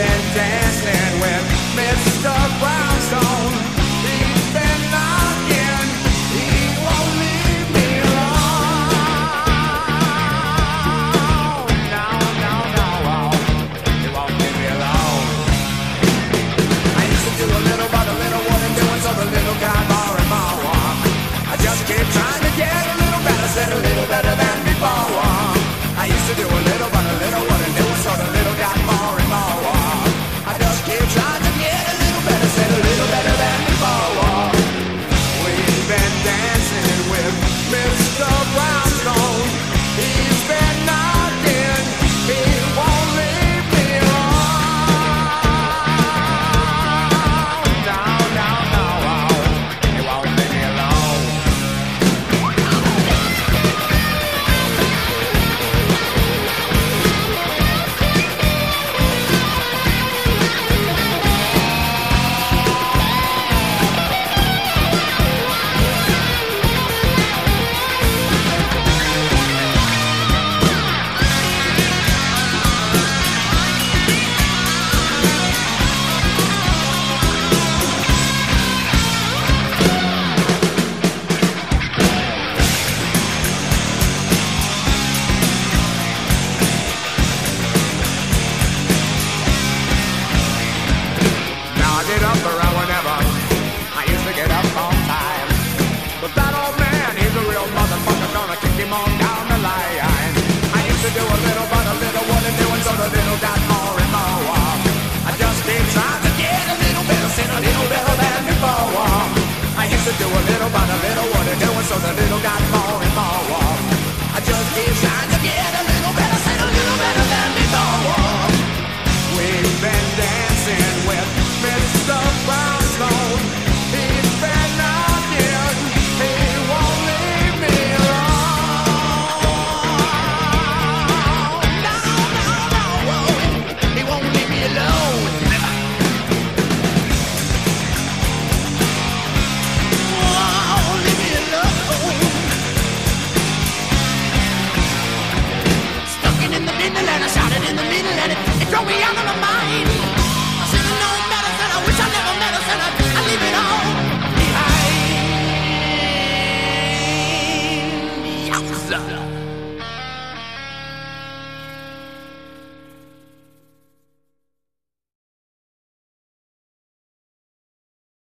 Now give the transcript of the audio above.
been dancing with Mr. Brownstone. He's been knocking, he won't leave me alone. No, no, no, he won't leave me alone. I used to do a little, but a little wasn't doing, so the little got more and more. I just keep trying to get a little better, said a little better than before. I used to do a little, but a little wasn't doing, so the little got more and more. I just keep trying to get a little better, said a little better than before. We've been dancing with Mr. Brownstone. He's been knocking, he won't leave me alone. No, no, no, he won't leave me alone. Now I get up around whenever I used to get up on time. But that old man, he's a real motherfucker, gonna kick him on down the line. I used to do a little, but a little wasn't doing, so the little got more and more. I just keep trying to get a little better, sin a little better than before. I used to do a little, but a little wasn't doing, so the little got more and more. I just keep trying to get a little better, sin a little better than before. We've been dancing with Mr. Brownstone. He's been knocking, he won't leave me alone. No, no, no, he won't leave me alone. Won't leave me alone. Stuck in the middle and I shot it in the middle and it drove me out of my mind.